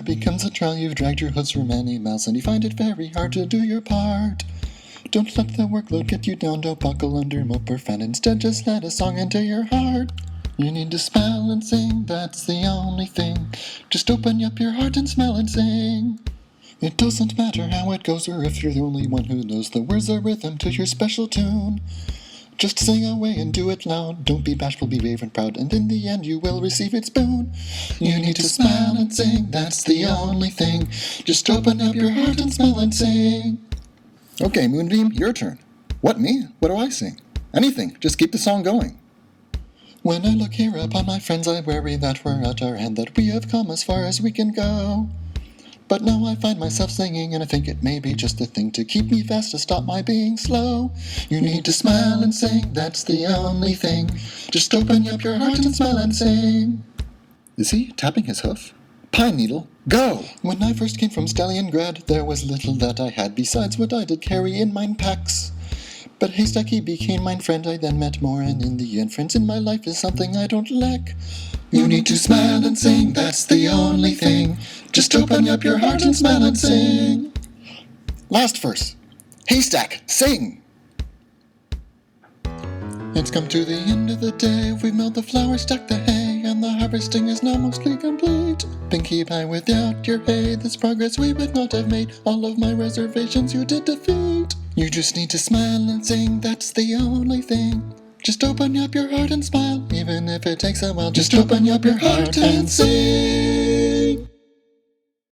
work becomes a trial, you've dragged your hooves for many miles, and you find it very hard to do your part. Don't let the workload get you down, don't buckle under, mope or fret, instead just let a song into your heart. You need to smile and sing, that's the only thing. Just open up your heart and smile and sing. It doesn't matter how it goes or if you're the only one who knows the words or rhythm to your special tune. Just sing away and do it loud. Don't be bashful, be brave and proud, and in the end you will receive its boon. You need to smile and sing, that's the only thing. Just open up your heart and smile and sing. Okay, Moonbeam, your turn. What, me? What do I sing? Anything, just keep the song going. When I look here upon my friends, I worry that we're at our end, that we have come as far as we can go. But now I find myself singing, and I think it may be just a thing to keep me fast, to stop my being slow. You need to smile and sing, that's the only thing. Just open up your heart and smile and sing. Is he tapping his hoof? Pine Needle, go! When I first came from Stalingrad, there was little that I had besides what I did carry in mine packs. But Haystack, he became mine friend, I then met more, and in the end, friends in my life is something I don't lack. You need to smile and sing, that's the only thing. Just open up your heart and smile and sing. Last verse. Haystack, sing! It's come to the end of the day, we've milled the flour, stacked the hay, and the harvesting is now mostly complete. Pinkie Pie, without your hay, this progress we would not have made. All of my reservations you did defeat. You just need to smile and sing, that's the only thing. Just open up your heart and smile, even if it takes a while. Just open up your heart and sing.